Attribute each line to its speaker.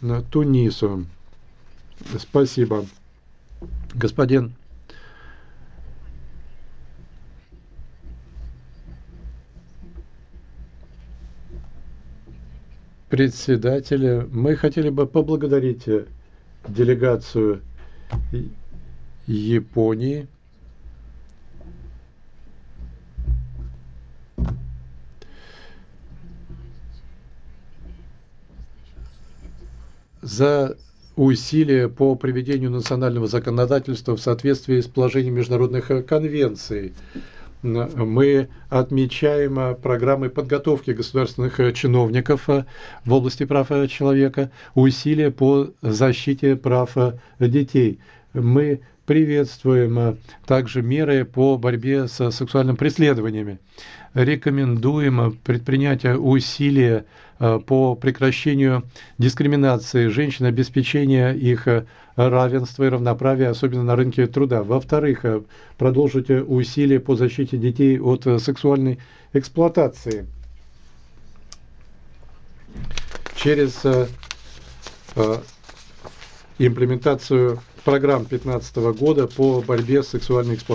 Speaker 1: Тунису. Спасибо. Господин председатель, мы хотели бы поблагодарить делегацию Японии за усилия по приведению национального законодательства в соответствии с положением международных конвенций. Мы отмечаем программы подготовки государственных чиновников в области прав человека, усилия по защите прав детей. Мы приветствуем также меры по борьбе с сексуальными преследованиями. Рекомендуем предпринять усилия по прекращению дискриминации женщин, обеспечения их равенства и равноправия, особенно на рынке труда. Во-вторых, продолжить усилия по защите детей от сексуальной эксплуатации. Через имплементацию программ 2015 года по борьбе с сексуальной эксплуатацией.